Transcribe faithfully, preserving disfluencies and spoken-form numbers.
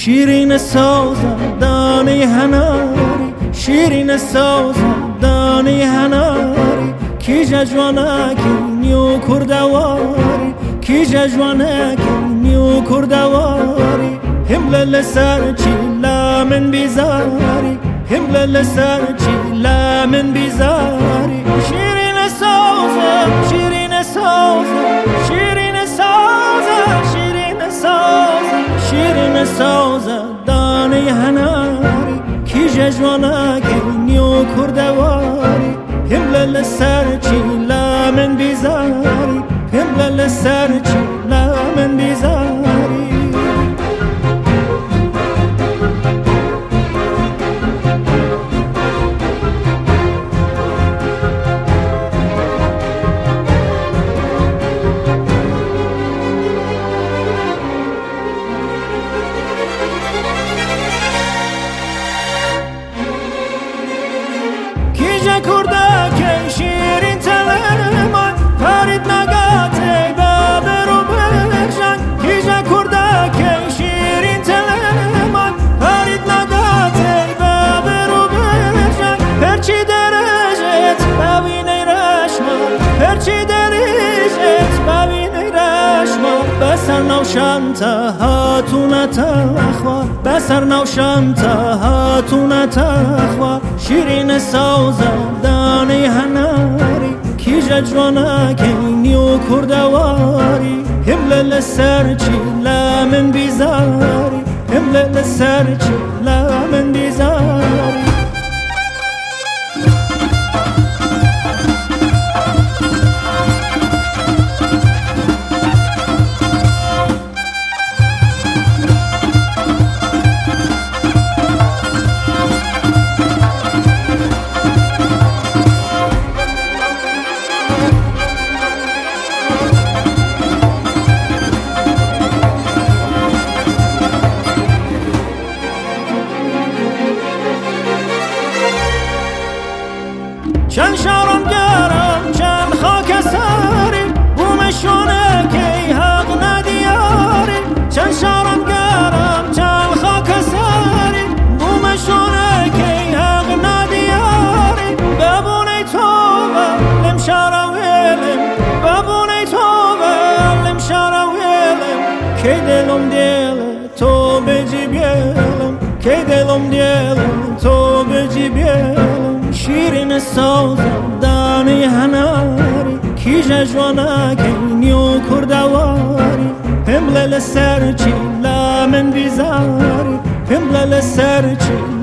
شیرین سازم دانه هناری، شیرین سازم دانه هناری، کی جوانکی نیو کردواری، کی جوانکی نیو کردواری، همل لسر چی لامن بیزاری، همل لسر چی لامن بیزاری. شیرین سازم شیرین سازم شیرین سازم شیرین سازم شیرین سازم دانه هناری، کی جوانکی نیو کردواری، همل لسر چی لامن بیزاری، همل لسر چی لامن بیزاری. کردک شیرین تلمان پرید نگاته بابر و برجن، کیجا کردک شیرین تلمان پرید نگاته بابر و برجن، هرچی درجت ببینی رشما، هرچی درجت ببینی رشما، بسر نوشم تا هاتون تخوار، بسر نوشم تا هاتون تخوار. شیرین سازم دانه هناری، کی جوانکی نیو کردواری، همل لسر چی لامن بیزاری، همل لسر چی لامن بیزاری. چند شارم گرم چند خاک ساری، بومشونه که حق ندیاری، چند شارم گرم چند خاک ساری، بومشونه که حق ندیاری. ببونی توبه لم شارم ویلم، ببونی توبه لم شارم ویلم، که دلم دیل تو بجی بیلم، که دلم دیل تو بجی بیلم. شیرین سازم دانه هناری، کی جوانکی نیو کردواری، همل لسر چی لامن بیزاری، همل لسر چی